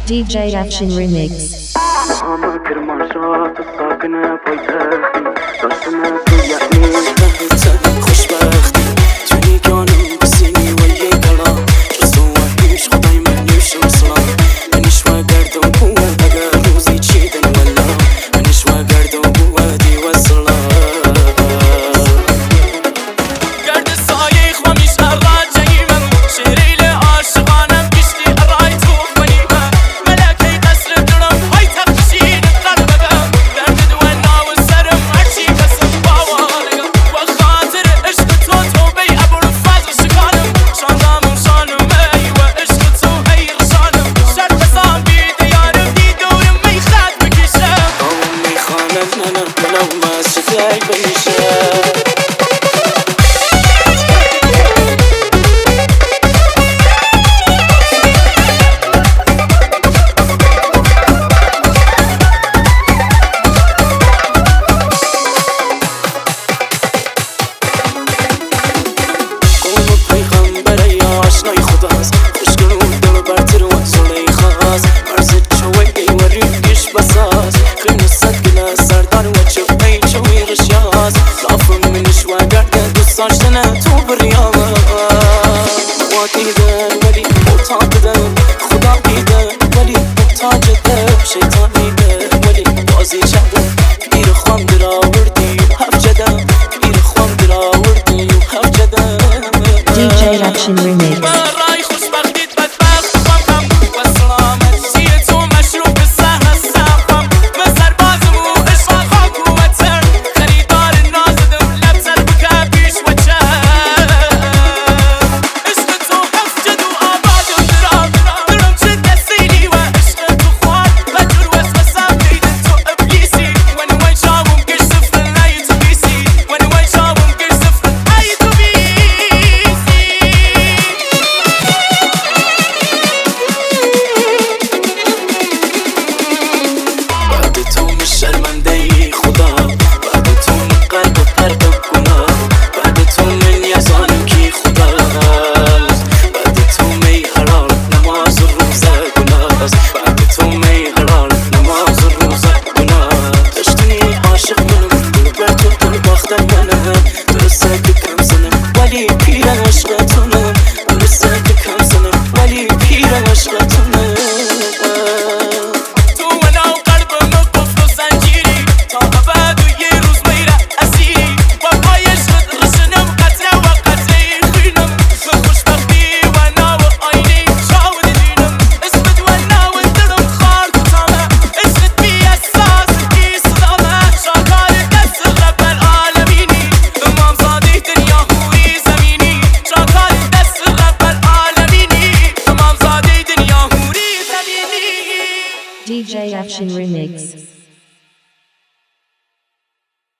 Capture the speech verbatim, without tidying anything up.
دی جی Action Remix. خوشبختی توی جانم بسینی و یه دلا جز تو وحیش خدای من نیشم سلا منش و گردم بود اگر روزی چیدن ولا منش و گردم بودی و سلا گرد سایه خوامیش اراد جایمم شریل عاشقانم کشتی ارای توف منیمم ملکی قصر درم های تقشین قلبم درد دوانا و سرم هرچی کسم باوالگم و خاطر عشق تو تو بی ابر فضل شکانم شاندامم شانم ای و عشق تو هی رشانم شرط قسام بی دیارم دی دورم می خد بکشم آم می خانم منم منم ما شفای بمیشم آشنای خداست خوشگل و دل برتر و زلی خاص مرزت چوی و ریش بساز خیلی صد گله سردار و چوی چوی رشیاز لافم منش و گرد دوست داشتن تو بریاز و دیدن ولی محتاج دن خدا دیدن ولی محتاج دن شیطان دیدن ولی بازی چدن گیر خوام در آوردی و هف جدن گیر خوام در آوردی و هف جدن دی جی Action Remix.